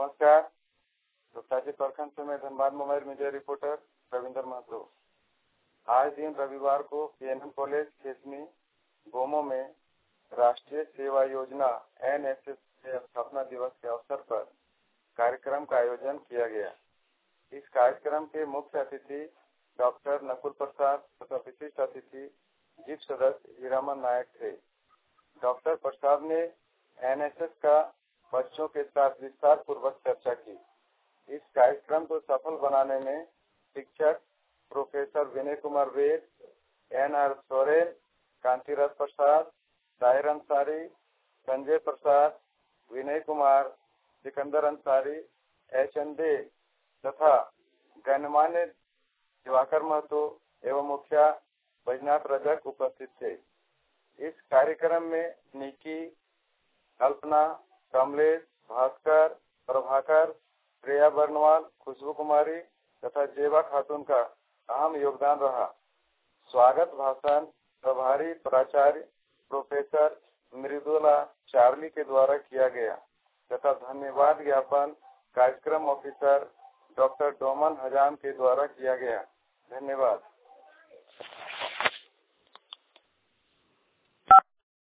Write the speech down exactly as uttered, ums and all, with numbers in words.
नमस्कार। दुपताजी प्रखंड से मैं Dhanbad mobile media reporter Ravinder Mahato. आज दिन रविवार को पीएनएम कॉलेज खेसनी गोमो में राष्ट्रीय सेवा योजना एनएसएस के स्थापना दिवस के अवसर पर कार्यक्रम का आयोजन किया गया। इस कार्यक्रम के मुख्य अतिथि डॉक्टर नकुल प्रसाद तथा विशिष्ट अतिथि जीप सदस्य हीरामन नायक थे। डॉक्टर प्रसाद ने एनएसएस का बच्चों के साथ विस्तार पूर्वक चर्चा की। इस कार्यक्रम को सफल बनाने में शिक्षक professor Vinay Kumar Ved, N R Soren, Kantirath Prasad, Tahir Ansari, Sanjay Prasad, Vinay Kumar, Sikandar Ansari, H N De तथा गणमान्य दिवाकर महतो एवं मुखिया बैजनाथ रजक उपस्थित थे। इस कार्यक्रम में निकी, कल्पना, कमलेश, भास्कर, प्रभाकर, प्रिया बर्नवाल, खुशबू कुमारी तथा जेबा खातून का अहम योगदान रहा। स्वागत भाषण प्रभारी प्राचार्य प्रोफेसर मृदुला चार्ली के द्वारा किया गया तथा धन्यवाद ज्ञापन कार्यक्रम ऑफिसर डॉक्टर डोमन हजाम के द्वारा किया गया। धन्यवाद।